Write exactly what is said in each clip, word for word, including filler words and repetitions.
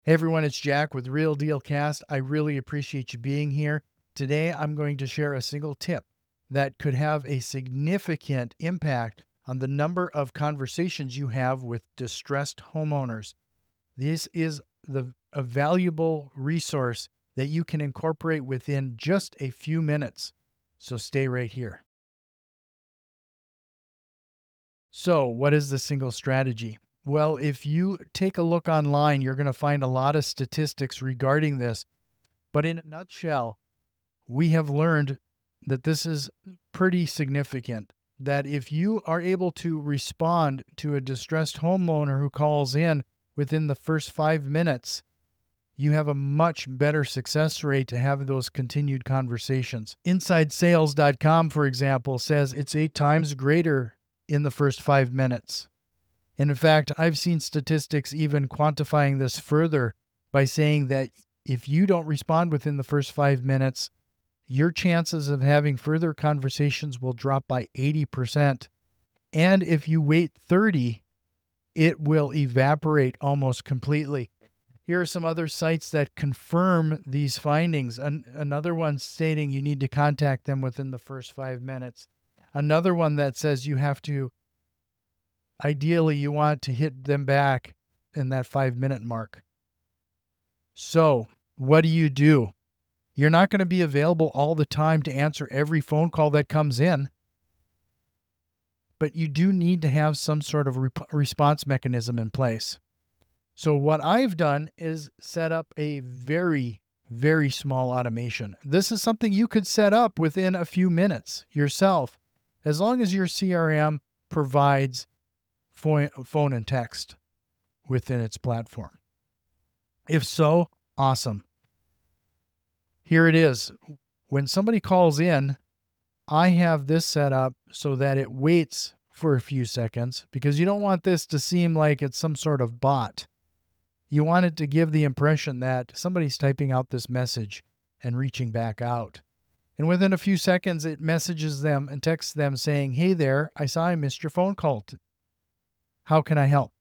Hey everyone, it's Jack with Real Deal Cast. I really appreciate you being here. Today, I'm going to share a single tip that could have a significant impact on the number of conversations you have with distressed homeowners. This is the a valuable resource that you can incorporate within just a few minutes. So stay right here. So, what is the single strategy? Well, if you take a look online, you're going to find a lot of statistics regarding this. But in a nutshell, we have learned that this is pretty significant. That if you are able to respond to a distressed homeowner who calls in within the first five minutes, you have a much better success rate to have those continued conversations. Inside Sales dot com, for example, says it's eight times greater in the first five minutes. And in fact, I've seen statistics even quantifying this further by saying that if you don't respond within the first five minutes, your chances of having further conversations will drop by eighty percent. And if you wait thirty, it will evaporate almost completely. Here are some other sites that confirm these findings. An- another one stating you need to contact them within the first five minutes. Another one that says you have to, ideally, you want to hit them back in that five minute mark. So, what do you do? You're not going to be available all the time to answer every phone call that comes in, but you do need to have some sort of rep- response mechanism in place. So, what I've done is set up a very, very small automation. This is something you could set up within a few minutes yourself, as long as your C R M provides phone phone and text within its platform. If so, awesome. Here it is. When somebody calls in, I have this set up so that it waits for a few seconds because you don't want this to seem like it's some sort of bot. You want it to give the impression that somebody's typing out this message and reaching back out. And within a few seconds, it messages them and texts them saying, "Hey there, I saw I missed your phone call. How can I help?"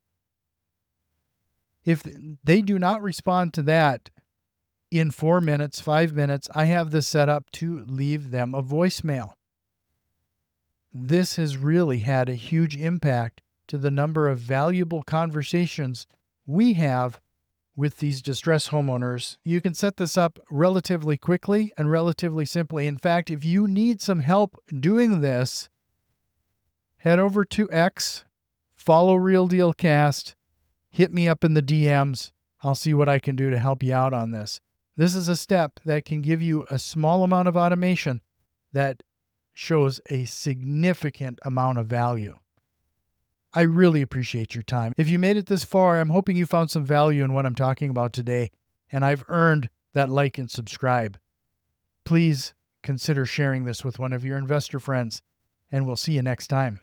If they do not respond to that in four minutes, five minutes, I have this set up to leave them a voicemail. This has really had a huge impact to the number of valuable conversations we have with these distressed homeowners. You can set this up relatively quickly and relatively simply. In fact, if you need some help doing this, head over to X, follow Real Deal Cast, hit me up in the D Ms. I'll see what I can do to help you out on this. This is a step that can give you a small amount of automation that shows a significant amount of value. I really appreciate your time. If you made it this far, I'm hoping you found some value in what I'm talking about today, and I've earned that like and subscribe. Please consider sharing this with one of your investor friends, and we'll see you next time.